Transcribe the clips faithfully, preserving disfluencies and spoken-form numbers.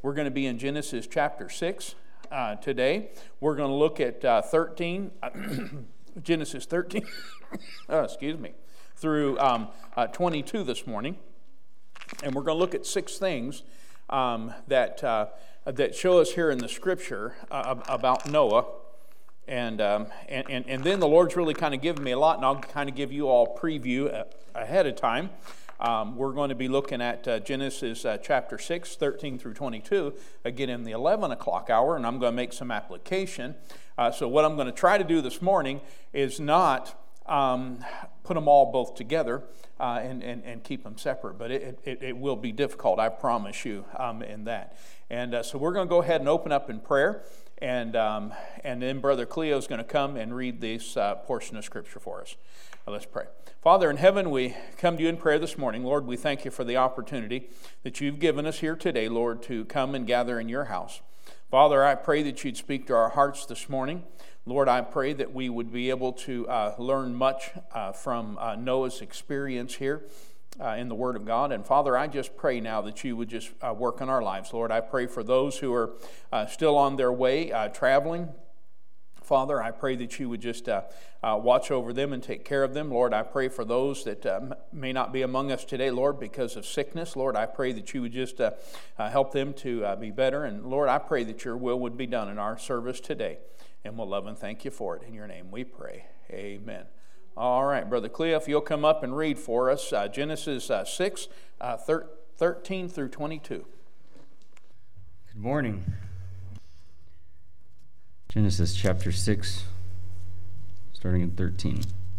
We're going to be in Genesis chapter six uh, today. We're going to look at uh, thirteen, Genesis thirteen, oh, excuse me, through um, uh, twenty-two this morning. And we're going to look at six things um, that, uh, that show us here in the Scripture uh, about Noah. And, um, and, and, and then the Lord's really kind of given me a lot, and I'll kind of give you all preview ahead of time. Um, we're going to be looking at uh, Genesis uh, chapter six, thirteen through twenty-two, again in the eleven o'clock hour, and I'm going to make some application. Uh, so what I'm going to try to do this morning is not um, put them all both together uh, and, and, and keep them separate, but it, it, it will be difficult, I promise you, um, in that. And uh, so we're going to go ahead and open up in prayer. And um, and then Brother Cleo is going to come and read this uh, portion of Scripture for us. Well, let's pray. Father in heaven, we come to you in prayer this morning. Lord, we thank you for the opportunity that you've given us here today, Lord, to come and gather in your house. Father, I pray that you'd speak to our hearts this morning. Lord, I pray that we would be able to uh, learn much uh, from uh, Noah's experience here. Uh, in the Word of God. And Father, I just pray now that you would just uh, work in our lives. Lord, I pray for those who are uh, still on their way uh, traveling. Father, I pray that you would just uh, uh, watch over them and take care of them. Lord, I pray for those that uh, may not be among us today, Lord, because of sickness. Lord, I pray that you would just uh, uh, help them to uh, be better. And Lord, I pray that your will would be done in our service today. And we'll love and thank you for it. In your name we pray. Amen. All right, Brother Cleo, if you'll come up and read for us uh, Genesis uh, six, uh, thir- thirteen through twenty-two. Good morning. Genesis chapter six, starting at thirteen.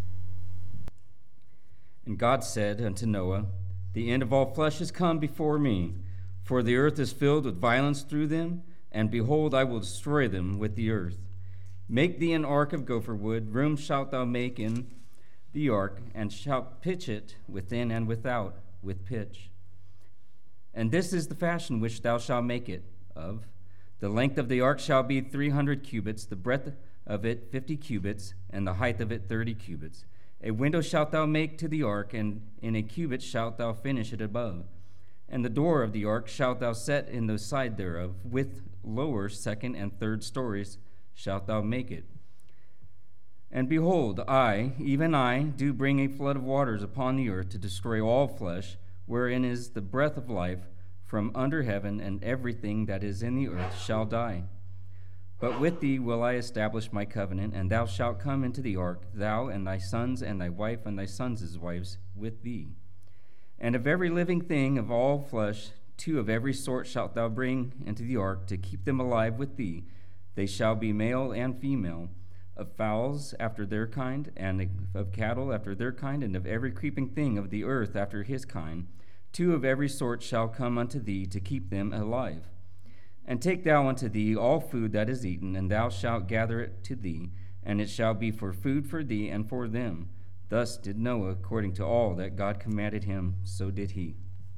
And God said unto Noah, the end of all flesh is come before me, for the earth is filled with violence through them, and behold, I will destroy them with the earth. Make thee an ark of gopher wood, room shalt thou make in the ark, and shalt pitch it within and without with pitch. And this is the fashion which thou shalt make it of. The length of the ark shall be three hundred cubits, the breadth of it fifty cubits, and the height of it thirty cubits. A window shalt thou make to the ark, and in a cubit shalt thou finish it above. And the door of the ark shalt thou set in the side thereof, with lower, second, and third stories shalt thou make it. And behold, I, even I, do bring a flood of waters upon the earth to destroy all flesh, wherein is the breath of life from under heaven, and everything that is in the earth shall die. But with thee will I establish my covenant, and thou shalt come into the ark, thou and thy sons and thy wife and thy sons' wives with thee. And of every living thing of all flesh, two of every sort shalt thou bring into the ark, to keep them alive with thee. They shall be male and female, of fowls after their kind, and of cattle after their kind, and of every creeping thing of the earth after his kind. Two of every sort shall come unto thee, to keep them alive. And take thou unto thee all food that is eaten, and thou shalt gather it to thee, and it shall be for food for thee and for them. Thus did Noah according to all that God commanded him, so did he.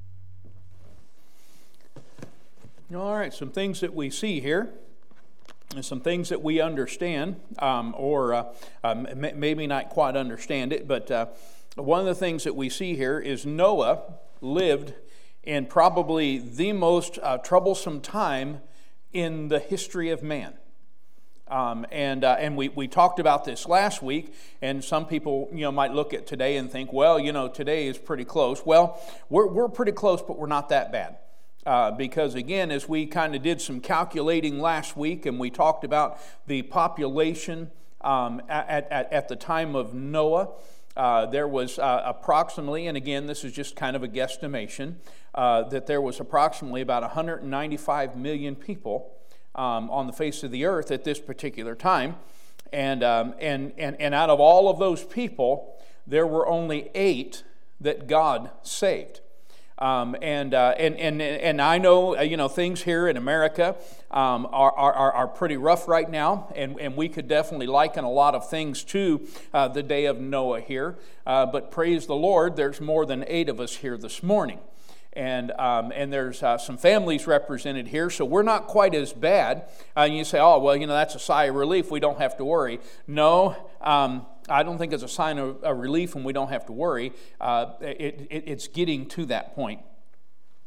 All right, some things that we see here. And some things that we understand, um, or uh, um, maybe not quite understand it, but uh, one of the things that we see here is Noah lived in probably the most uh, troublesome time in the history of man. Um, and uh, and we, we talked about this last week, and some people you know might look at today and think, well, you know, today is pretty close. Well, we're we're pretty close, but we're not that bad. Uh, because again, as we kind of did some calculating last week, and we talked about the population um, at, at, at the time of Noah, uh, there was uh, approximately, and again, this is just kind of a guesstimation, uh, that there was approximately about one hundred ninety-five million people um, on the face of the earth at this particular time. And, um, and, and, and out of all of those people, there were only eight that God saved. Um, and, uh, and and and I know uh, you know things here in America um, are, are are pretty rough right now, and, and we could definitely liken a lot of things to uh, the day of Noah here. Uh, but praise the Lord, there's more than eight of us here this morning, and um, and there's uh, some families represented here, so we're not quite as bad. Uh, and you say, oh well, you know that's a sigh of relief. We don't have to worry. No. Um, I don't think it's a sign of a relief and we don't have to worry. Uh, it, it, it's getting to that point.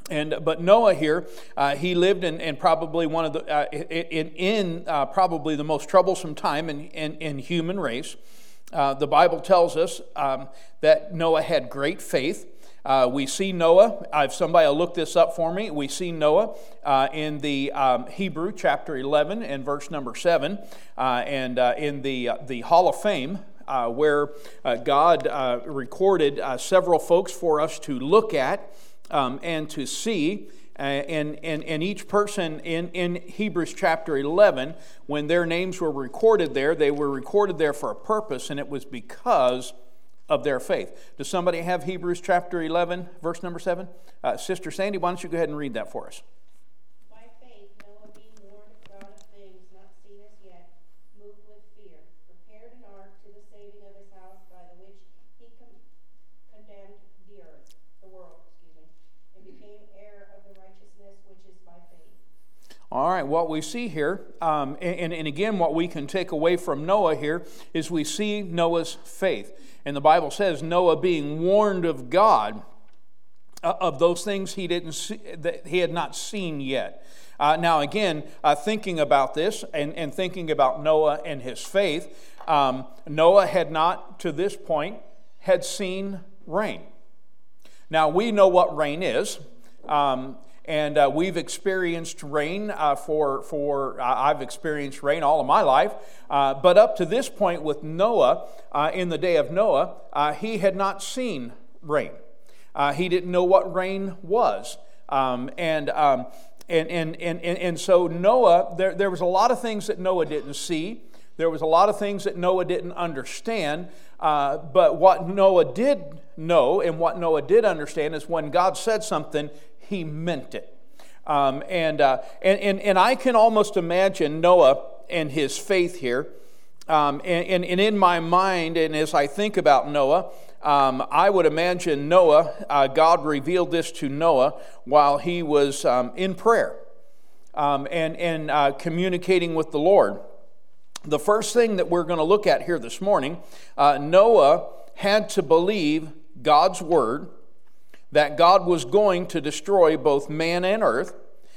And but Noah here, uh, he lived in, in probably one of the uh, in in uh, probably the most troublesome time in in, in human race. Uh, the Bible tells us um, that Noah had great faith. Uh, we see Noah. If somebody will look this up for me, we see Noah uh, in the um, Hebrew chapter eleven and verse number seven, uh, and uh, in the uh, the Hall of Fame. Uh, where uh, God uh, recorded uh, several folks for us to look at um, and to see. Uh, and, and, and each person in, in Hebrews chapter eleven, when their names were recorded there, they were recorded there for a purpose, and it was because of their faith. Does somebody have Hebrews chapter eleven, verse number seven? Uh, Sister Sandy, why don't you go ahead and read that for us? All right, what we see here, um, and, and again, what we can take away from Noah here is we see Noah's faith. And the Bible says Noah being warned of God uh, of those things he didn't see, that he had not seen yet. Uh, now, again, uh, thinking about this and, and thinking about Noah and his faith, um, Noah had not, to this point, had seen rain. Now, we know what rain is. Um, And uh, we've experienced rain uh, for, for uh, I've experienced rain all of my life. Uh, but up to this point with Noah, uh, in the day of Noah, uh, he had not seen rain. Uh, he didn't know what rain was. Um, and, um, and, and, and, and so Noah, there, there was a lot of things that Noah didn't see. There was a lot of things that Noah didn't understand. Uh, but what Noah did know and what Noah did understand is when God said something, he meant it. Um, and, uh, and, and, and I can almost imagine Noah and his faith here. Um, and, and, and in my mind, and as I think about Noah, um, I would imagine Noah, uh, God revealed this to Noah while he was um, in prayer um, and, and uh, communicating with the Lord. The first thing that we're going to look at here this morning, uh, Noah had to believe God's word, that God was going to destroy both man and earth.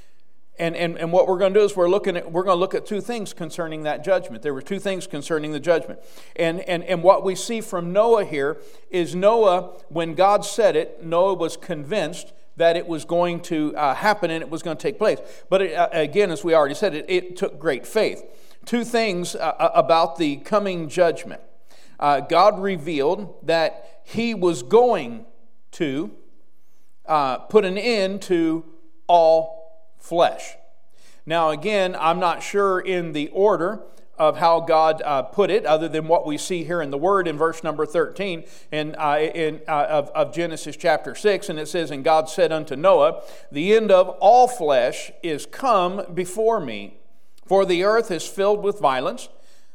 And, and, and what we're going to do is we're looking at we're going to look at two things concerning that judgment. There were two things concerning the judgment. And, and, and what we see from Noah here is Noah, when God said it, Noah was convinced that it was going to uh, happen and it was going to take place. But it, uh, again, as we already said, it, it took great faith. Two things uh, about the coming judgment. Uh, God revealed that he was going to Uh, put an end to all flesh. Now again, I'm not sure in the order of how God uh, put it, other than what we see here in the Word in verse number thirteen in, uh, in, uh, of, of Genesis chapter six, and it says, "And God said unto Noah, the end of all flesh is come before me, for the earth is filled with violence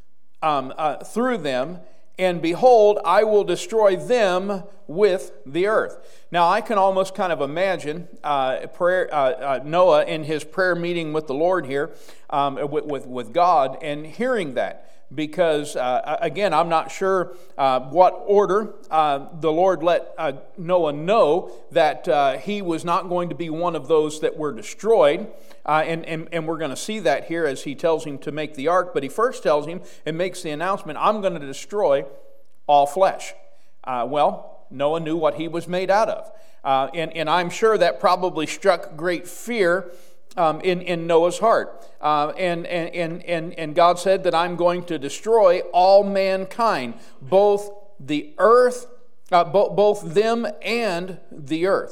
um, uh, through them, and behold, I will destroy them with the earth." Now, I can almost kind of imagine uh, prayer, uh, uh, Noah in his prayer meeting with the Lord here, um, with, with, with God, and hearing that. Because, uh, again, I'm not sure uh, what order uh, the Lord let uh, Noah know that uh, he was not going to be one of those that were destroyed. Uh, and, and, and we're going to see that here as he tells him to make the ark. But he first tells him and makes the announcement, I'm going to destroy all flesh. Uh, well, Noah knew what he was made out of. Uh, and, and I'm sure that probably struck great fear um, in, in Noah's heart. Uh, and, and, and, and God said that I'm going to destroy all mankind, both the earth, uh, bo- both them and the earth.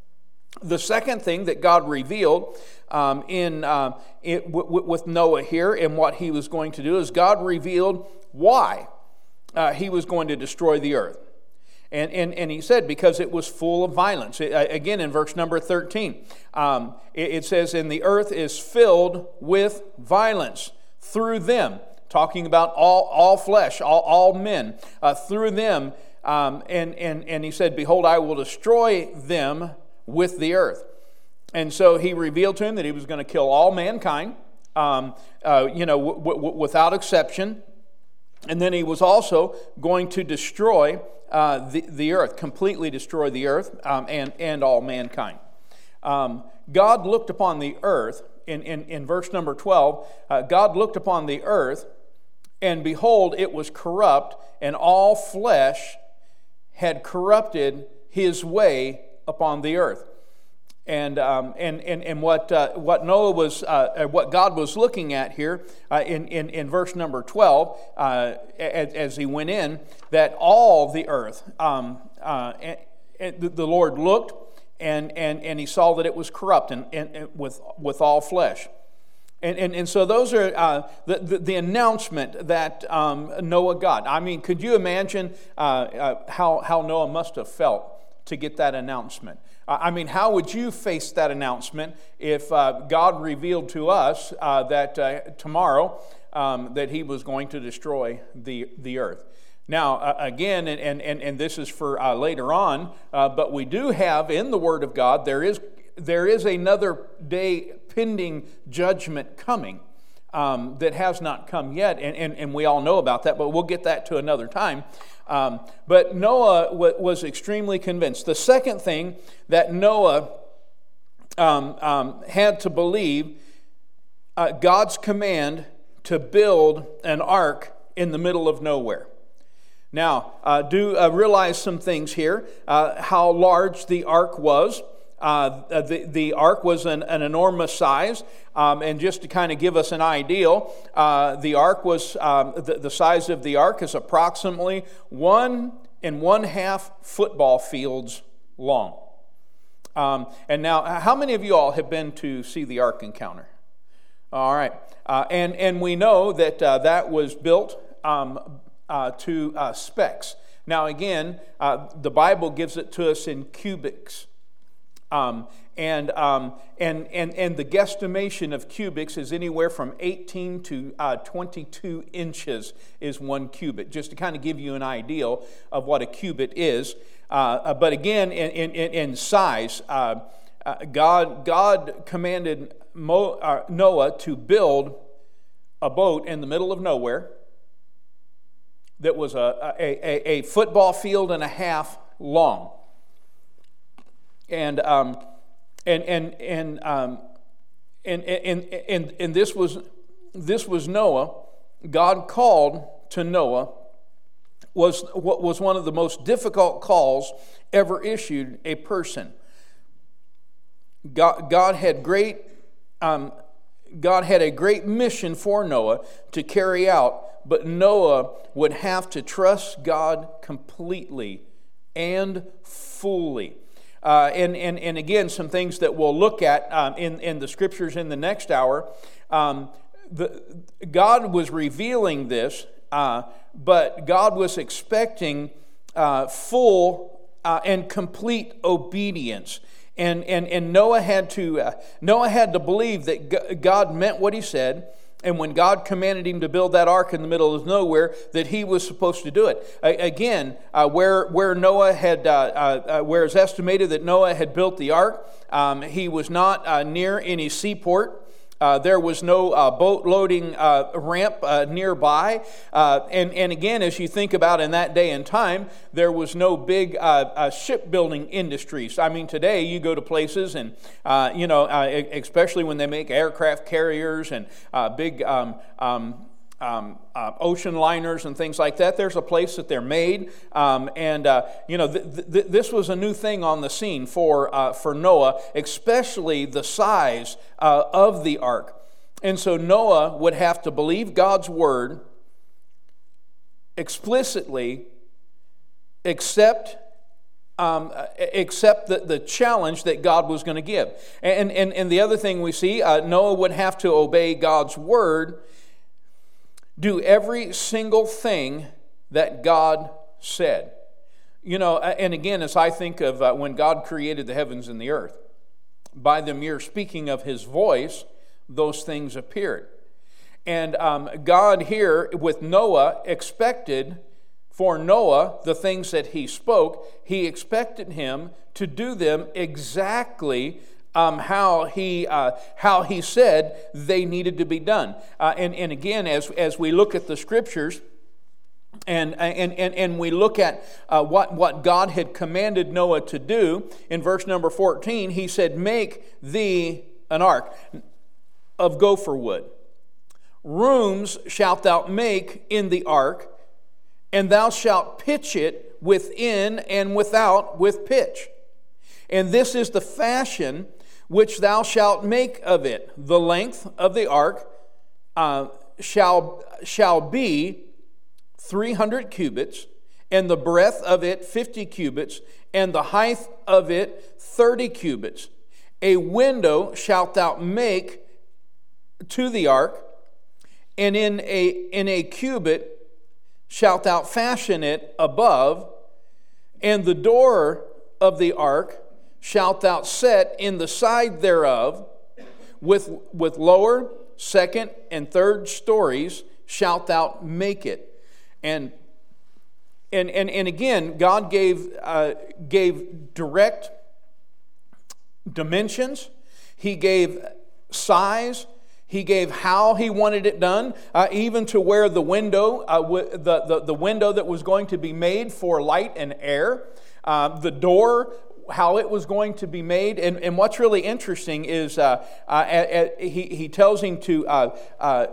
The second thing that God revealed um, in, uh, it, w- w- with Noah here and what he was going to do is God revealed why uh, he was going to destroy the earth. And, and, and he said, because it was full of violence. It, again, in verse number thirteen, um, it, it says, "And the earth is filled with violence through them," talking about all, all flesh, all, all men, uh, through them. Um, and, and, and he said, "Behold, I will destroy them with the earth." And so he revealed to him that he was going to kill all mankind, um, uh, you know, w- w- without exception. And then he was also going to destroy Uh, the, the earth, completely destroy the earth um, and, and all mankind. Um, God looked upon the earth, in, in, in verse number twelve, uh, God looked upon the earth, and behold, it was corrupt, and all flesh had corrupted his way upon the earth. And um, and and and what uh, what Noah was uh, what God was looking at here uh, in, in in verse number twelve, uh, as, as he went in, that all the earth, um, uh, and, and the Lord looked and and and he saw that it was corrupt and, and, and with with all flesh. And, and and so those are uh, the, the the announcement that um, Noah got. I mean, could you imagine uh, uh, how how Noah must have felt to get that announcement? Uh, I mean, how would you face that announcement if uh, God revealed to us uh, that uh, tomorrow um, that He was going to destroy the the earth? Now, uh, again, and, and and this is for uh, later on, uh, but we do have in the Word of God there is there is another day pending judgment coming um, that has not come yet, and, and, and we all know about that, but we'll get that to another time. Um, but Noah w- was extremely convinced. The second thing that Noah um, um, had to believe, uh, God's command to build an ark in the middle of nowhere. Now, uh, do uh, realize some things here, uh, how large the ark was. Uh, the, the ark was an, an enormous size, um, and just to kind of give us an idea, uh, the ark was, um, the, the size of the ark is approximately one and one half football fields long. Um, and now, how many of you all have been to see the Ark Encounter? All right. Uh, and, and we know that uh, that was built um, uh, to uh, specs. Now, again, uh, the Bible gives it to us in cubits. Um, and, um, and and and the guesstimation of cubics is anywhere from eighteen to uh, twenty-two inches is one cubit, just to kind of give you an idea of what a cubit is. Uh, but again, in, in, in size, uh, uh, God God commanded Mo, uh, Noah to build a boat in the middle of nowhere that was a, a, a, a football field and a half long. And um, and and and, um, and and and and this was this was Noah. God called to Noah was what was one of the most difficult calls ever issued a person. God, God had great um, God had a great mission for Noah to carry out, but Noah would have to trust God completely and fully. Uh, and, and, and again, some things that we'll look at um, in, in the scriptures in the next hour. Um, the, God was revealing this, uh, but God was expecting uh, full uh, and complete obedience. And, and, and Noah had to uh, Noah had to believe that God meant what He said. And when God commanded him to build that ark in the middle of nowhere, that he was supposed to do it. Again, uh, where where Noah had, uh, uh, where it's estimated that Noah had built the ark, um, he was not uh, near any seaport. Uh, there was no uh, boat loading uh, ramp uh, nearby. Uh, and, and again, as you think about in that day and time, there was no big uh, uh, shipbuilding industries. I mean, today you go to places and, uh, you know, uh, especially when they make aircraft carriers and uh, big um, um, um, uh, ocean liners and things like that, there's a place that they're made. Um, and, uh, you know, th- th- this was a new thing on the scene for, uh, for Noah, especially the size uh, of the ark. And so Noah would have to believe God's word explicitly, accept Um, accept the, the challenge that God was going to give. And, and, and the other thing we see, uh, Noah would have to obey God's word, do every single thing that God said. You know, and again, as I think of uh, when God created the heavens and the earth, by the mere speaking of His voice, those things appeared. And um, God here with Noah expected for Noah the things that he spoke. He expected him to do them exactly Um, how he uh, how he said they needed to be done. Uh, and, and again, as, as we look at the scriptures, And, and, and, and we look at uh, what, what God had commanded Noah to do. In verse number fourteen, he said, make thee an ark of gopher wood. Rooms shalt thou make in the ark, and thou shalt pitch it within and without with pitch. And this is the fashion which thou shalt make of it. The length of the ark uh, shall, shall be three hundred cubits, and the breadth of it fifty cubits, and the height of it thirty cubits. A window shalt thou make to the ark, and in a, in a cubit shalt thou fashion it above, and the door of the ark shalt thou set in the side thereof, with, with lower, second, and third stories shalt thou make it. And and and, and again, God gave uh, gave direct dimensions. He gave size. He gave how he wanted it done, uh, even to where the window, uh, w- the, the the window that was going to be made for light and air, uh, the door, how it was going to be made. And, and what's really interesting is uh, uh, at, at, he he tells him to uh, uh,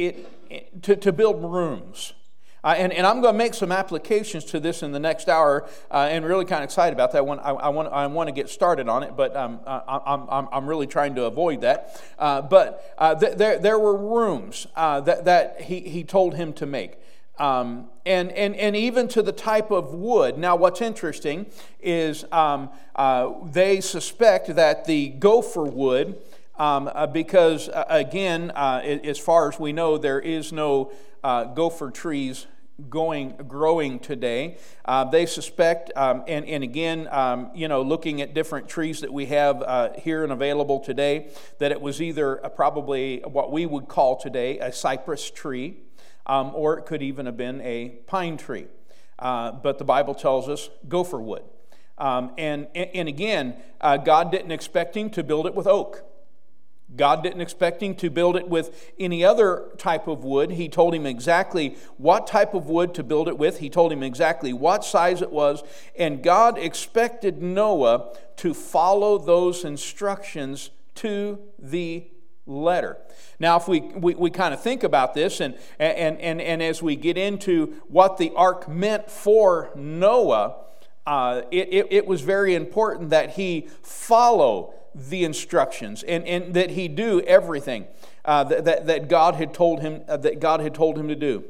it to to build rooms. Uh, and, and I'm going to make some applications to this in the next hour, uh, and really kind of excited about that. I want, I, I want, I want to get started on it, but um, I, I'm, I'm, I'm really trying to avoid that. Uh, but uh, th- there, there were rooms uh, that, that he, he told him to make. Um, and, and, and even to the type of wood. Now, what's interesting is um, uh, they suspect that the gopher wood, um, uh, because, uh, again, uh, as far as we know, there is no uh, gopher trees going growing today. Uh, they suspect, um, and, and again, um, you know, looking at different trees that we have uh, here and available today, that it was either a, probably what we would call today a cypress tree, um, or it could even have been a pine tree. Uh, but the Bible tells us gopher wood. Um, and, and again, uh, God didn't expect him to build it with oak. God didn't expect him to build it with any other type of wood. He told him exactly what type of wood to build it with. He told him exactly what size it was. And God expected Noah to follow those instructions to the letter. Now, if we, we, we kind of think about this, and, and, and, and as we get into what the ark meant for Noah, uh, it, it, it was very important that he follow the instructions, and, and that he do everything uh, that, that that God had told him uh, that God had told him to do.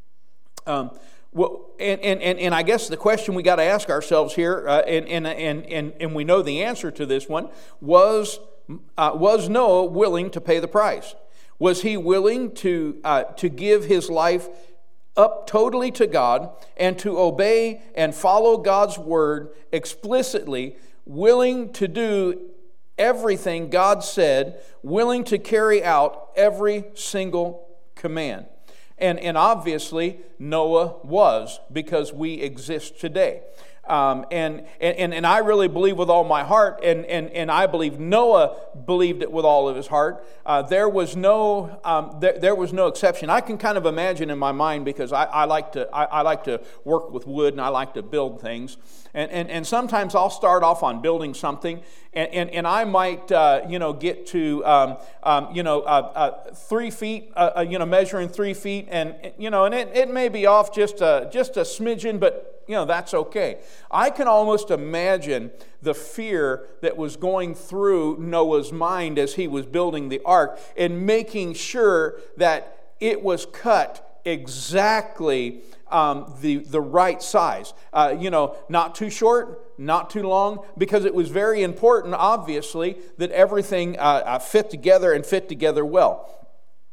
Um, well, and, and and and I guess the question we got to ask ourselves here, uh, and, and and and and we know the answer to this one, was uh, was Noah willing to pay the price? Was he willing to uh, to give his life up totally to God and to obey and follow God's word explicitly, willing to do everything God said, willing to carry out every single command? And, and obviously, Noah was, because we exist today. Um, and, and, and I really believe with all my heart, and, and, and I believe Noah believed it with all of his heart. Uh, there was no um, there, there was no exception. I can kind of imagine in my mind, because I, I like to I, I like to work with wood, and I like to build things. And, and, and sometimes I'll start off on building something, and, and, and I might uh, you know get to um, um, you know uh, uh, three feet uh, uh, you know measuring three feet, and you know and it, it may be off just a, just a smidgen, but you know, that's okay. I can almost imagine the fear that was going through Noah's mind as he was building the ark and making sure that it was cut exactly um, the, the right size. Uh, you know, not too short, not too long, because it was very important, obviously, that everything uh, fit together and fit together well.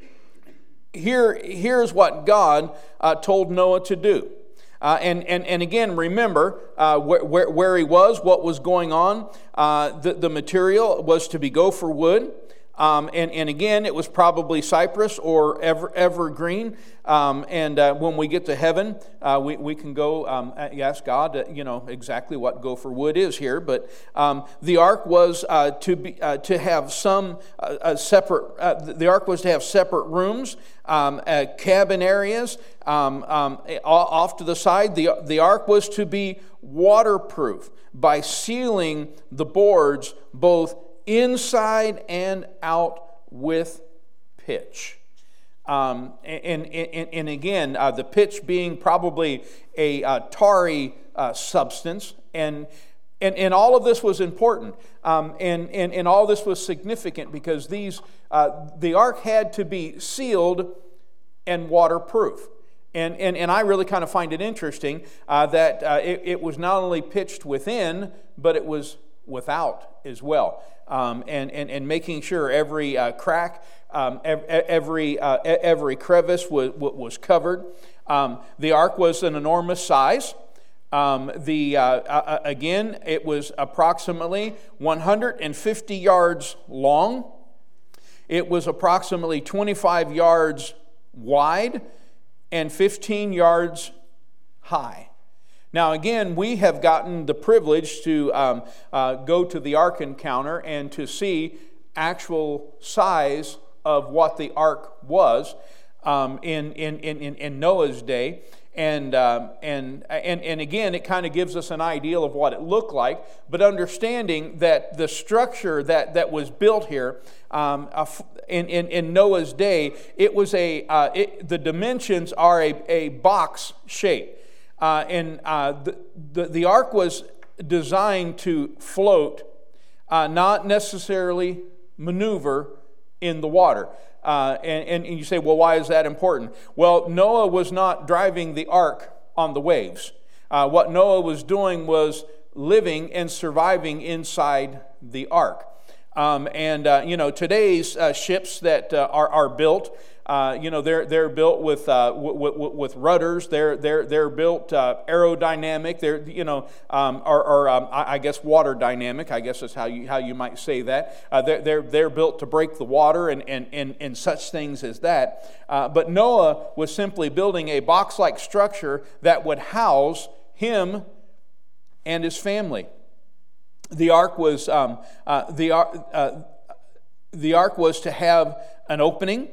Here, here's what God uh, told Noah to do. Uh, and, and, and again, remember uh, where, where, where he was, what was going on. Uh, the, the material was to be gopher wood. Um, and, and again, it was probably cypress or ever, evergreen. Um, and uh, when we get to heaven, uh, we, we can go um, ask God, uh, you know, exactly what gopher wood is here. But um, the ark was uh, to be uh, to have some uh, uh, separate. Uh, the ark was to have separate rooms, um, uh, cabin areas um, um, off to the side. The the ark was to be waterproof by sealing the boards both inside and out with pitch. Um, and, and, and again, uh, the pitch being probably a uh, tarry uh, substance. And, and, and all of this was important. Um, and, and, and all this was significant because these uh, the ark had to be sealed and waterproof. And, and, and I really kind of find it interesting uh, that uh, it, it was not only pitched within, but it was without as well. Um, and, and, and making sure every uh, crack, um, every, uh, every crevice was, was covered. Um, the ark was an enormous size. Um, the, uh, uh, again, it was approximately one hundred fifty yards long. It was approximately twenty-five yards wide and fifteen yards high. Now, again, we have gotten the privilege to um, uh, go to the Ark Encounter and to see actual size of what the ark was um, in, in, in, in Noah's day. And, um, and, and, and again, it kind of gives us an idea of what it looked like, but understanding that the structure that, that was built here um, in, in, in Noah's day, it was a, uh, it, the dimensions are a, a box shape. Uh, and uh, the, the, the ark was designed to float, uh, not necessarily maneuver in the water. Uh, and, and you say, well, why is that important? Well, Noah was not driving the ark on the waves. Uh, what Noah was doing was living and surviving inside the ark. Um, and, uh, you know, today's uh, ships that uh, are, are built, Uh, you know, they're they're built with uh, w- w- with rudders. They're they're they're built uh, aerodynamic. They're you know, um, or, or um, I, I guess water dynamic. I guess is how you how you might say that. Uh, they're they're they're built to break the water and and and, and such things as that. Uh, but Noah was simply building a box-like structure that would house him and his family. The ark was um, uh, the uh, the ark was to have an opening.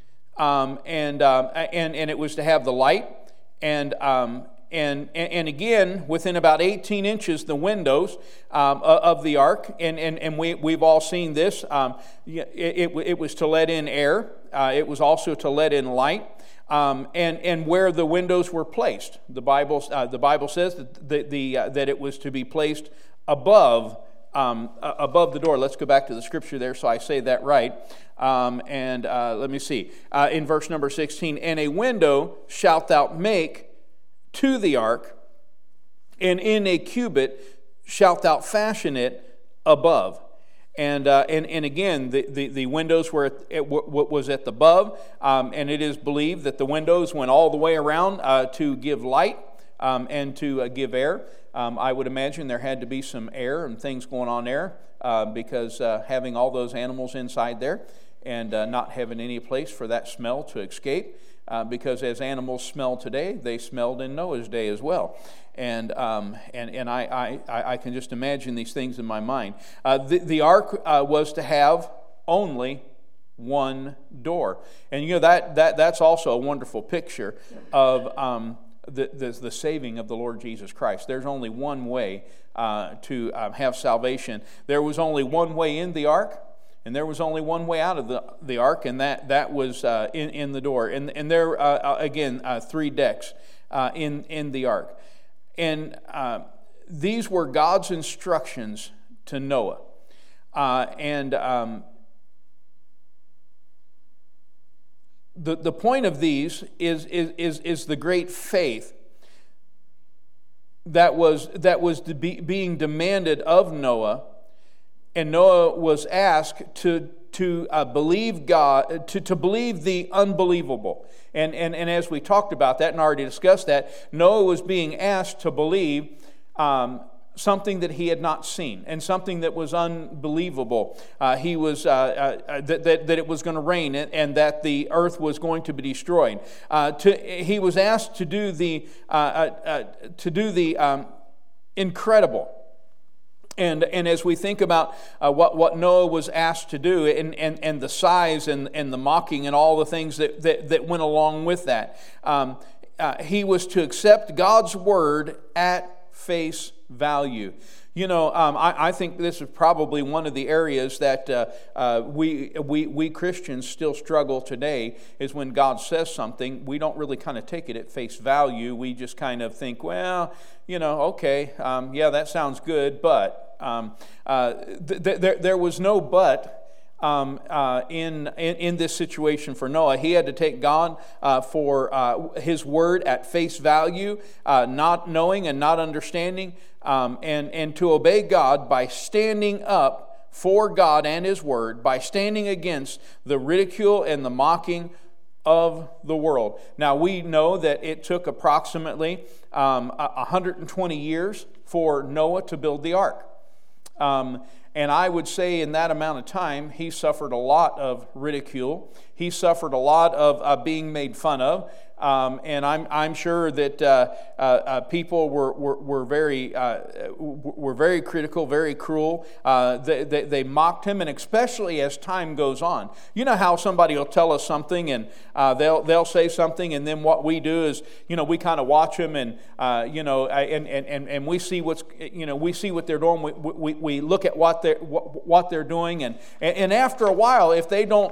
Um, and, um, and and it was to have the light, and um, and and again within about eighteen inches the windows um, of the ark, and and and we we've all seen this. Um, it, it it was to let in air. Uh, it was also to let in light. Um, and and where the windows were placed, the Bible uh, the Bible says that the, the uh, that it was to be placed above. Um, uh, above the door. Let's go back to the scripture there so I say that right. Um, and uh, let me see. Uh, in verse number sixteen, and a window shalt thou make to the ark, and in a cubit shalt thou fashion it above. And uh, and, and again, the, the, the windows were at, at, what was at the above, um, and it is believed that the windows went all the way around uh, to give light um, and to uh, give air. Um, I would imagine there had to be some air and things going on there uh, because uh, having all those animals inside there and uh, not having any place for that smell to escape, uh, because as animals smell today, they smelled in Noah's day as well. And um, and and I, I I can just imagine these things in my mind. Uh, the, the ark uh, was to have only one door, and you know that that that's also a wonderful picture of. Um, The, the, the saving of the Lord Jesus Christ. There's only one way uh, to uh, have salvation. There was only one way in the ark, and there was only one way out of the, the ark, and that that was uh, in, in the door. And, and there, uh, again, uh, three decks uh, in, in the ark. And uh, these were God's instructions to Noah. Uh, and um, The, the point of these is, is, is, is the great faith that was, that was to be, being demanded of Noah, and Noah was asked to, to uh, believe God, to, to believe the unbelievable. And, and, and as we talked about that and already discussed that, Noah was being asked to believe um, something that he had not seen and something that was unbelievable. Uh, he was uh, uh, that, that that it was going to rain and, and that the earth was going to be destroyed. Uh, to, he was asked to do the uh, uh, uh, to do the um, incredible. And and as we think about uh, what, what Noah was asked to do and, and, and the size and, and the mocking and all the things that, that, that went along with that, um, uh, he was to accept God's word at face value. You know, um, I, I think this is probably one of the areas that uh, uh, we, we we Christians still struggle today, is when God says something, we don't really kind of take it at face value. We just kind of think, well, you know, okay, um, yeah, that sounds good, but um, uh, th- th- there, there was no but. Um, uh, in, in in this situation for Noah. He had to take God uh, for uh, his word at face value, uh, not knowing and not understanding, um, and, and to obey God by standing up for God and his word, by standing against the ridicule and the mocking of the world. Now, we know that it took approximately um, one hundred twenty years for Noah to build the ark. Um, And I would say in that amount of time, he suffered a lot of ridicule. He suffered a lot of uh, being made fun of. Um, and I'm I'm sure that uh, uh, uh, people were were, were very uh, were very critical, very cruel. Uh, they, they they mocked him, and especially as time goes on. You know how somebody will tell us something, and uh, they'll they'll say something, and then what we do is, you know, we kind of watch them, and uh, you know, and, and and we see what's you know we see what they're doing. We we, we look at what they're what, what they're doing, and and after a while, if they don't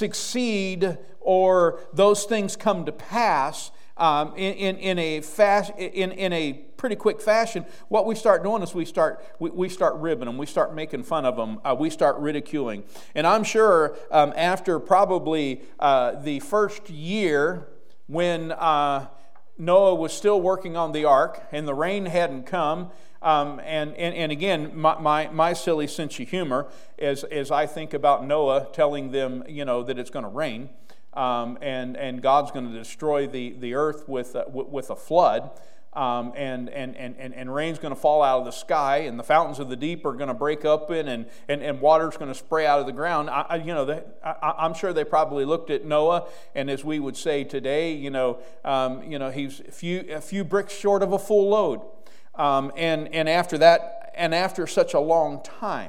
succeed or those things come to pass um, in, in, in a fast in, in a pretty quick fashion, what we start doing is we start we, we start ribbing them, we start making fun of them, uh, we start ridiculing. And I'm sure um, after probably uh, the first year when uh, Noah was still working on the ark and the rain hadn't come. Um, and, and, and again, my, my, my silly sense of humor is as I think about Noah telling them, you know, that it's going to rain. Um, and and God's going to destroy the, the earth with uh, w- with a flood, um, and, and and and rain's going to fall out of the sky, and the fountains of the deep are going to break open, and and, and water's going to spray out of the ground. I, I, you know, the, I, I'm sure they probably looked at Noah, and as we would say today, you know, um, you know, he's a few a few bricks short of a full load, um, and and after that, and after such a long time,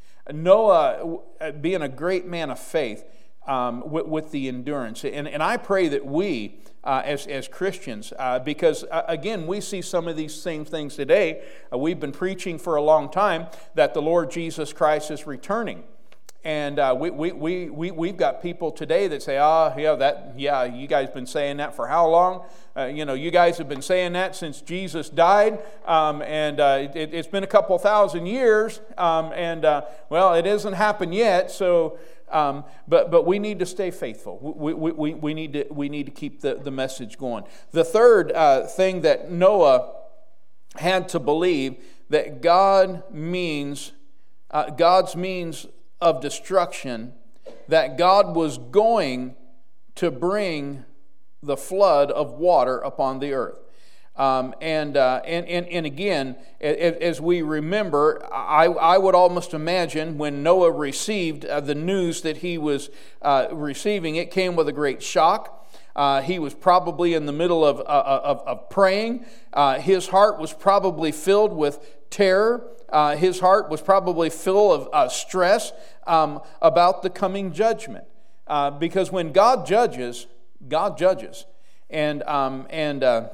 Noah, being a great man of faith. Um, with, with the endurance. And, and I pray that we, uh, as, as Christians, uh, because, uh, again, we see some of these same things today. Uh, we've been preaching for a long time that the Lord Jesus Christ is returning. And uh, we, we, we, we, we've got people today that say, oh, yeah, that, yeah, you guys been saying that for how long? Uh, you know, you guys have been saying that since Jesus died, um, and uh, it, it's been a couple thousand years, um, and, uh, well, it hasn't happened yet, so... Um, but but we need to stay faithful. We we, we, we need to we need to keep the, the message going. The third uh, thing that Noah had to believe, that God means uh, God's means of destruction, that God was going to bring the flood of water upon the earth. Um, and, uh, and and and again, as we remember, I, I would almost imagine when Noah received uh, the news that he was uh, receiving, it came with a great shock. Uh, he was probably in the middle of, of, of praying. Uh, his heart was probably filled with terror. Uh, his heart was probably full of uh, stress um, about the coming judgment. Uh, because when God judges, God judges. And, um, and, uh,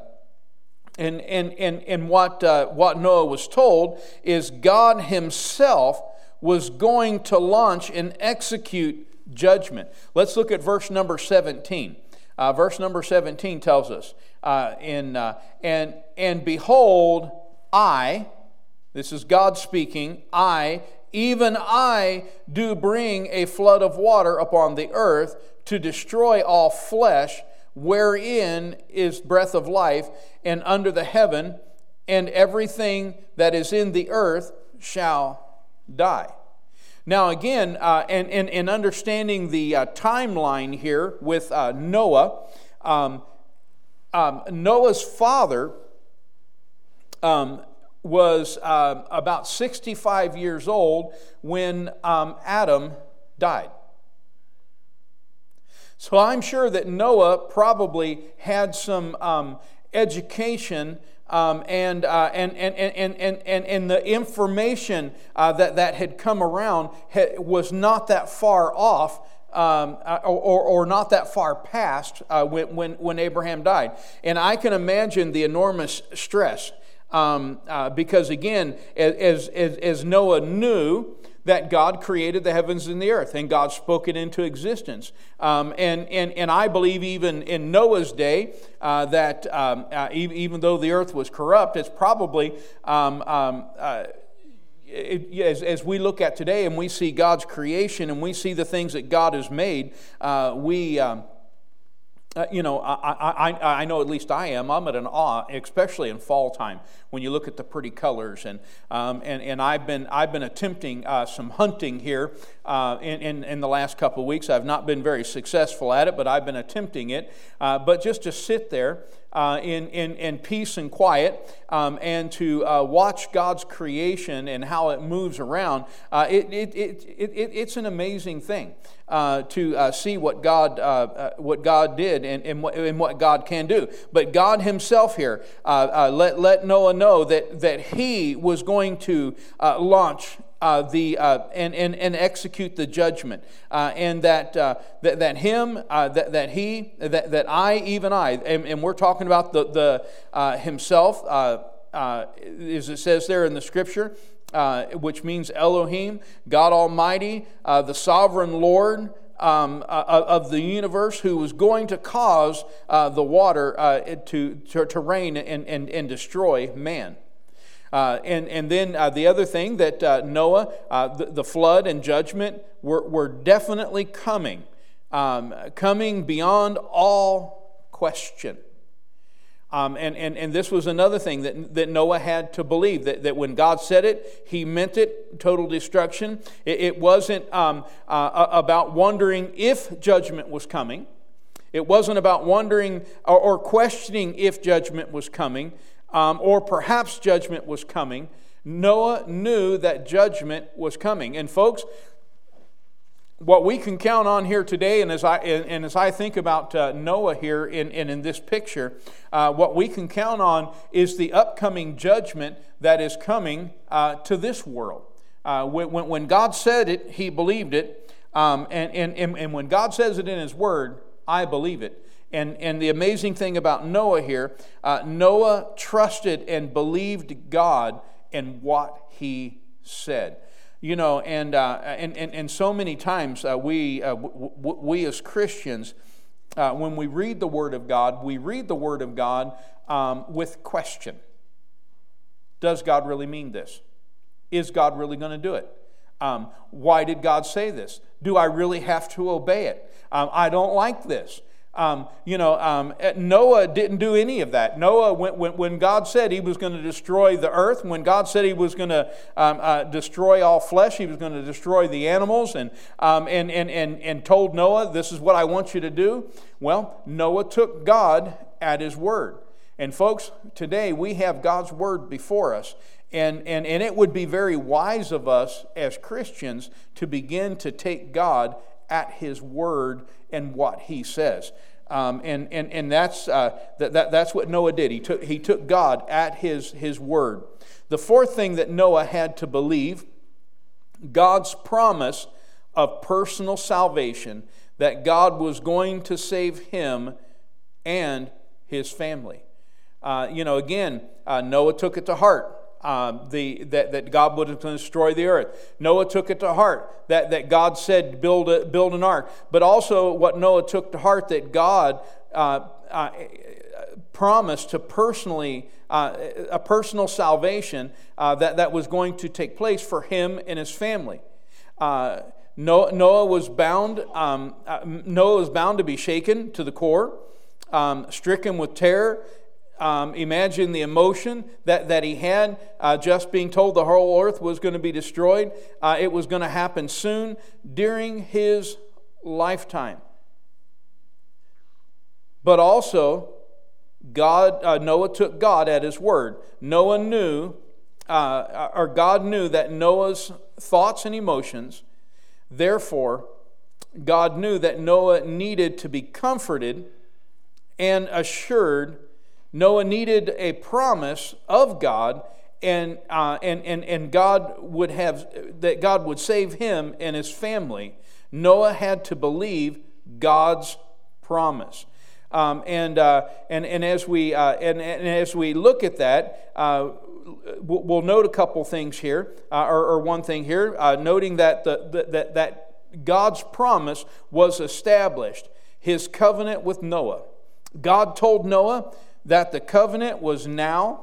And and and, and what uh, what Noah was told is God himself was going to launch and execute judgment. Let's look at verse number seventeen. Uh, verse number seventeen tells us, uh, in uh, and and behold, I, this is God speaking, I, even I, do bring a flood of water upon the earth to destroy all flesh, wherein is breath of life, and under the heaven, and everything that is in the earth shall die. Now again, uh, and, and, and understanding the uh, timeline here with uh, Noah, um, um, Noah's father um, was um, about sixty-five years old when um, Adam died. So I'm sure that Noah probably had some um, education um, and, uh, and, and, and, and, and, and the information uh, that, that had come around had, was not that far off um, or, or not that far past uh, when, when, when Abraham died. And I can imagine the enormous stress um, uh, because, again, as, as, as Noah knew that God created the heavens and the earth, and God spoke it into existence. Um, and, and, and I believe even in Noah's day uh, that um, uh, even though the earth was corrupt, it's probably, um, um, uh, it, as, as we look at today and we see God's creation and we see the things that God has made, uh, we... Um, Uh, you know, I, I, I know at least I am. I'm at an awe, especially in fall time, when you look at the pretty colors. And um, and, and I've been I've been attempting uh, some hunting here uh, in, in in the last couple of weeks. I've not been very successful at it, but I've been attempting it. Uh, but just to sit there uh, in, in in peace and quiet, um, and to uh, watch God's creation and how it moves around, uh, it, it, it it it it's an amazing thing. Uh, to uh, see what God uh, uh, what God did and, and, what, and what God can do. But God himself here uh, uh, let, let Noah know that, that he was going to uh, launch uh, the uh, and, and, and execute the judgment. Uh, and that, uh, that that him, uh, that, that he, that, that I, even I, and, and we're talking about the, the uh, himself, uh, uh, as it says there in the scripture, Uh, which means Elohim, God Almighty, uh, the sovereign Lord um, uh, of the universe, who was going to cause uh, the water uh, to, to, to rain and, and, and destroy man. Uh, and, and then uh, the other thing that uh, Noah, uh, the, the flood and judgment were, were definitely coming, um, coming beyond all question. Um, and, and, and this was another thing that, that Noah had to believe, that, that when God said it, he meant it, total destruction. It, it wasn't um, uh, about wondering if judgment was coming. It wasn't about wondering or, or questioning if judgment was coming, um, or perhaps judgment was coming. Noah knew that judgment was coming. And folks, what we can count on here today, and as I and, and as I think about uh, Noah here in, in, in this picture, uh, what we can count on is the upcoming judgment that is coming uh, to this world. Uh, when, when God said it, he believed it. Um, and, and, and when God says it in his word, I believe it. And, and the amazing thing about Noah here, uh, Noah trusted and believed God in what he said. You know, and uh, and, and and so many times uh, we uh, w- w- we as Christians, uh, when we read the Word of God, we read the Word of God um, with question. Does God really mean this? Is God really going to do it? Um, why did God say this? Do I really have to obey it? Um, I don't like this. Um, you know, um, Noah didn't do any of that. Noah, when, when, when God said he was going to destroy the earth, when God said he was going to um, uh, destroy all flesh, he was going to destroy the animals, and, um, and, and, and, and told Noah, this is what I want you to do. Well, Noah took God at his word. And folks, today we have God's word before us. And, and, and it would be very wise of us as Christians to begin to take God at his word and what he says. Um, and, and, and that's, uh, that, that, that's what Noah did. He took, he took God at his, his word. The fourth thing that Noah had to believe, God's promise of personal salvation, that God was going to save him and his family. Uh, you know, again, uh, Noah took it to heart. Um, the that, that God was going to destroy the earth. Noah took it to heart that, that God said build a, build an ark. But also what Noah took to heart, that God uh, uh, promised to personally uh, a personal salvation uh, that, that was going to take place for him and his family. Uh, Noah, Noah was bound. Um, uh, Noah was bound to be shaken to the core, um, stricken with terror. Um, imagine the emotion that, that he had uh, just being told the whole earth was going to be destroyed. Uh, it was going to happen soon during his lifetime. But also, God, uh, Noah took God at his word. Noah knew uh, or God knew that Noah's thoughts and emotions, therefore, God knew that Noah needed to be comforted and assured. Noah needed a promise of God, and uh, and and and God would have that God would save him and his family. Noah had to believe God's promise, um, and uh, and and as we uh, and, and as we look at that, uh, we'll note a couple things here, uh, or, or one thing here, uh, noting that the, the that that God's promise was established. His covenant with Noah. God told Noah that the covenant was now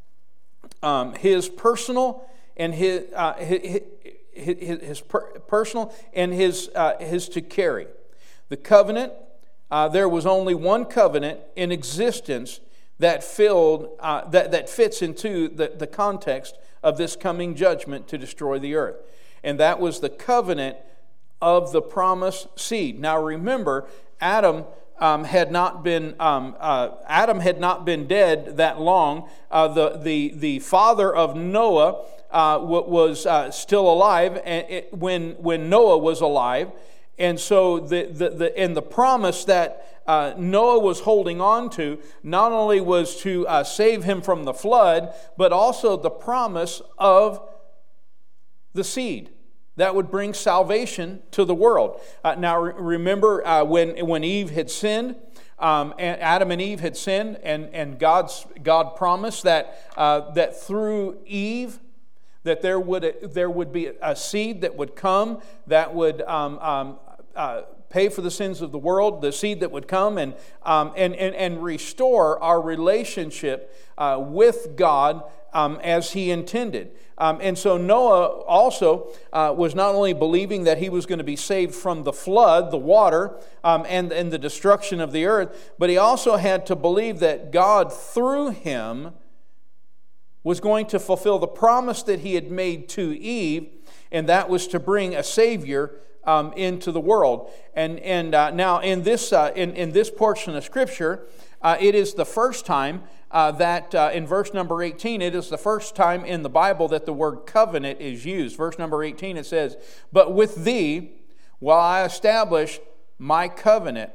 um, his personal and his uh, his, his, his per, personal and his uh, his to carry. The covenant, uh, there was only one covenant in existence that filled uh, that that fits into the, the context of this coming judgment to destroy the earth, and that was the covenant of the promised seed. Now remember, Adam. Um, had not been um, uh, Adam had not been dead that long. Uh, the the the father of Noah uh, was uh, still alive, and it, when when Noah was alive, and so the the, the and the promise that uh, Noah was holding on to not only was to uh, save him from the flood, but also the promise of the seed that would bring salvation to the world. Uh, now, re- remember uh, when when Eve had sinned, um, and Adam and Eve had sinned, and and God's God promised that uh, that through Eve, that there would there would be a seed that would come that would um, um, uh, pay for the sins of the world. The seed that would come and um, and, and and restore our relationship uh, with God um, as He intended. Um, and so Noah also uh, was not only believing that he was going to be saved from the flood, the water, um, and, and the destruction of the earth, but he also had to believe that God, through him, was going to fulfill the promise that he had made to Eve, and that was to bring a Savior um, into the world. And and uh, now in this uh, in in this portion of Scripture, uh, it is the first time. Uh, that uh, in verse number eighteen, it is the first time in the Bible that the word covenant is used. Verse number eighteen, it says, "But with thee will I establish my covenant,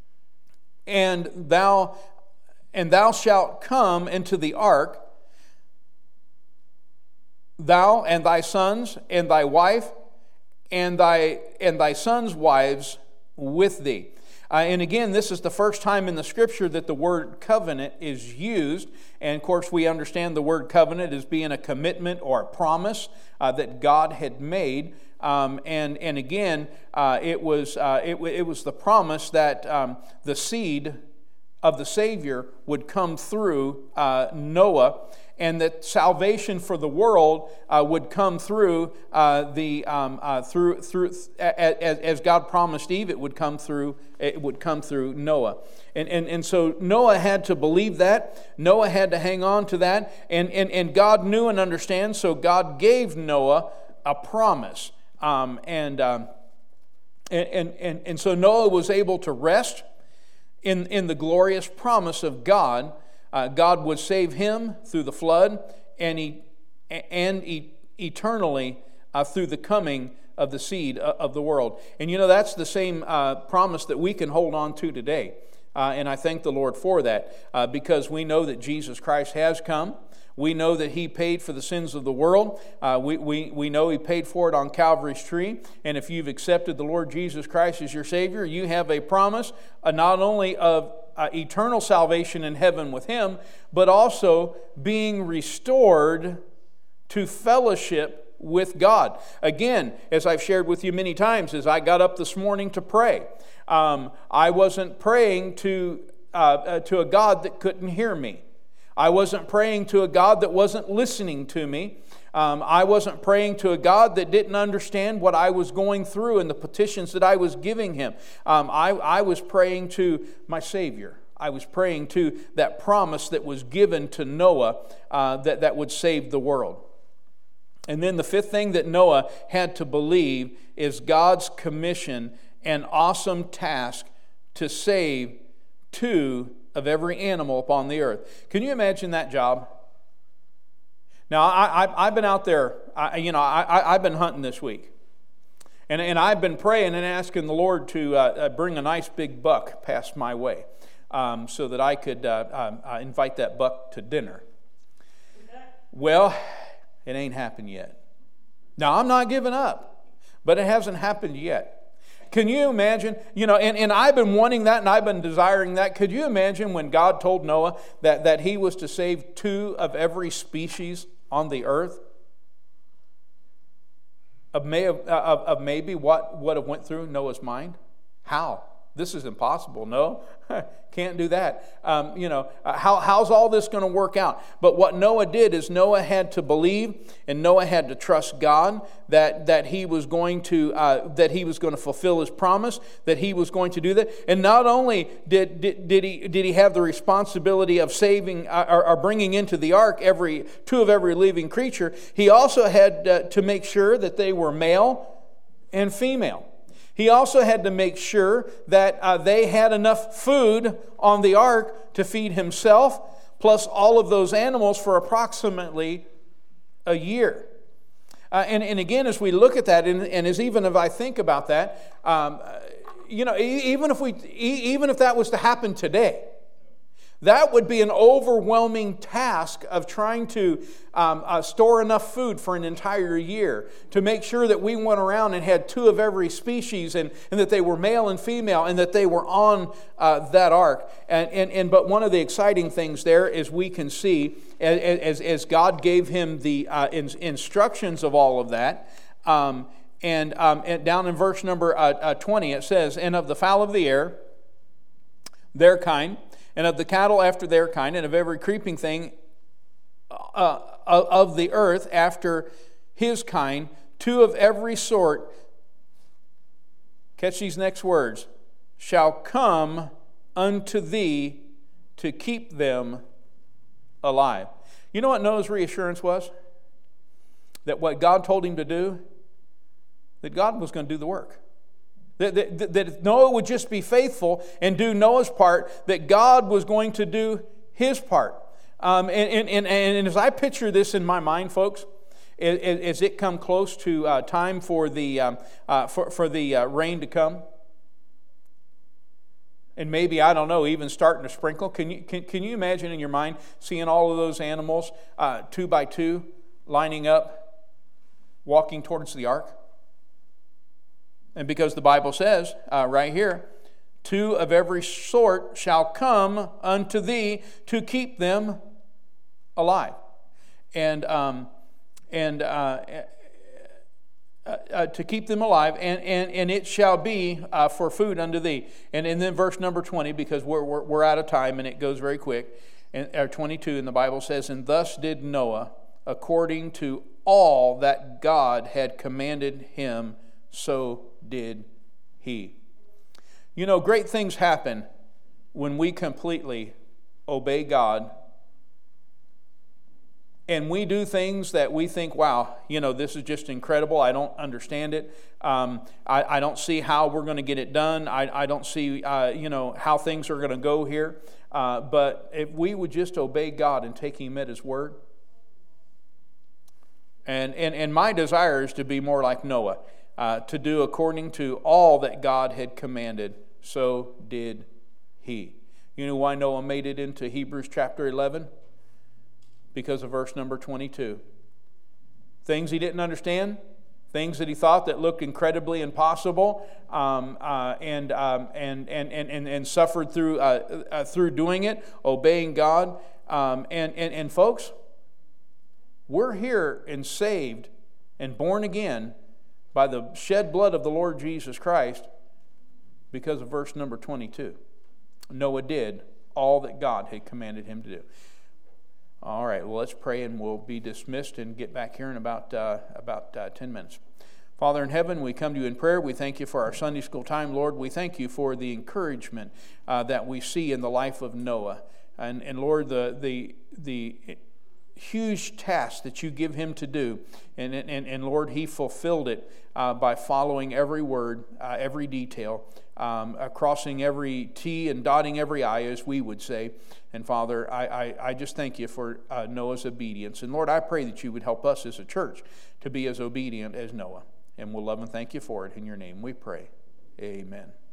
and thou and thou shalt come into the ark, thou and thy sons and thy wife and thy and thy sons' wives with thee." Uh, and again, this is the first time in the Scripture that the word covenant is used. And of course, we understand the word covenant as being a commitment or a promise uh, that God had made. Um, and and again, uh, it was uh, it, it was the promise that um, the seed of the Savior would come through uh, Noah, and that salvation for the world uh, would come through uh, the um, uh, through through as, as God promised Eve, it would come through it would come through Noah, and and and so Noah had to believe that. Noah had to hang on to that, and and and God knew and understands. So God gave Noah a promise, um, and, um, and and and so Noah was able to rest in in the glorious promise of God. Uh, God would save him through the flood, and he, and e- eternally uh, through the coming of the seed of the world. And you know, that's the same uh, promise that we can hold on to today. Uh, and I thank the Lord for that, uh, because we know that Jesus Christ has come. We know that He paid for the sins of the world. Uh, we, we, we know He paid for it on Calvary's tree. And if you've accepted the Lord Jesus Christ as your Savior, you have a promise uh, not only of Uh, eternal salvation in heaven with Him, but also being restored to fellowship with God. Again, as I've shared with you many times, as I got up this morning to pray, um, I wasn't praying to uh, uh, to a God that couldn't hear me. I wasn't praying to a God that wasn't listening to me. Um, I wasn't praying to a God that didn't understand what I was going through and the petitions that I was giving Him. Um, I, I was praying to my Savior. I was praying to that promise that was given to Noah uh, that, that would save the world. And then the fifth thing that Noah had to believe is God's commission and awesome task to save two of every animal upon the earth. Can you imagine that job? Now, I, I, I've been out there, I, you know, I, I've been hunting this week. And, and I've been praying and asking the Lord to uh, bring a nice big buck past my way um, so that I could uh, uh, invite that buck to dinner. Well, it ain't happened yet. Now, I'm not giving up, but it hasn't happened yet. Can you imagine, you know, and, and I've been wanting that and I've been desiring that. Could you imagine when God told Noah that, that he was to save two of every species on the earth? Of, may, of, of maybe what would have went through Noah's mind? How? This is impossible. No, can't do that. Um, you know, uh, how, how's all this going to work out? But what Noah did is Noah had to believe and Noah had to trust God that, that he was going to uh, that he was going to fulfill his promise, that he was going to do that. And not only did did, did he did he have the responsibility of saving uh, or, or bringing into the ark every two of every living creature, he also had uh, to make sure that they were male and female. He also had to make sure that uh, they had enough food on the ark to feed himself, plus all of those animals for approximately a year. Uh, and, and again, as we look at that, and, and as even if I think about that, um, you know, even if we, even if that was to happen today, that would be an overwhelming task of trying to um, uh, store enough food for an entire year, to make sure that we went around and had two of every species, and, and that they were male and female, and that they were on uh, that ark. And, and, and but one of the exciting things there is we can see, as, as God gave him the uh, in, instructions of all of that, um, and, um, and down in verse number uh, uh, twenty, it says, "And of the fowl of the air, their kind, and of the cattle after their kind, and of every creeping thing uh, of the earth after his kind, two of every sort," catch these next words, "shall come unto thee to keep them alive." You know what Noah's reassurance was? That what God told him to do, that God was going to do the work. That, that, that if Noah would just be faithful and do Noah's part, that God was going to do his part. Um, and, and, and, and as I picture this in my mind, folks, as, as it come close to uh, time for the, um, uh, for, for the uh, rain to come, and maybe, I don't know, even starting to sprinkle, can you, can, can you imagine in your mind seeing all of those animals uh, two by two lining up, walking towards the ark? And because the Bible says uh, right here, "Two of every sort shall come unto thee to keep them alive." And um, and uh, uh, uh, to keep them alive, and, and, and it shall be uh, for food unto thee. And, and then verse number twenty, because we're, we're, we're out of time and it goes very quick, and, or twenty-two, and the Bible says, "And thus did Noah, according to all that God had commanded him, so did he." You know, great things happen when we completely obey God and we do things that we think, wow, you know, this is just incredible. I don't understand it. Um, I, I don't see how we're going to get it done. I, I don't see, uh, you know, how things are going to go here. Uh, but if we would just obey God and take him at his word. And, and, and my desire is to be more like Noah. Uh, to do according to all that God had commanded, so did he. You know why Noah made it into Hebrews chapter eleven? Because of verse number twenty-two. Things he didn't understand, things that he thought that looked incredibly impossible, um, uh, and, um, and, and, and, and, and suffered through, uh, uh, through doing it, obeying God. Um, and, and, and folks, we're here and saved and born again by the shed blood of the Lord Jesus Christ because of verse number twenty-two. Noah did all that God had commanded him to do. All right, well, let's pray and we'll be dismissed and get back here in about, uh, about uh, ten minutes. Father in heaven, we come to you in prayer. We thank you for our Sunday school time, Lord. We thank you for the encouragement uh, that we see in the life of Noah. And, and Lord, the, the, the huge task that you give him to do. And, and, and Lord, he fulfilled it uh, by following every word, uh, every detail, um, uh, crossing every T and dotting every I, as we would say. And Father, I, I, I just thank you for uh, Noah's obedience. And Lord, I pray that you would help us as a church to be as obedient as Noah. And we'll love and thank you for it. In your name we pray. Amen.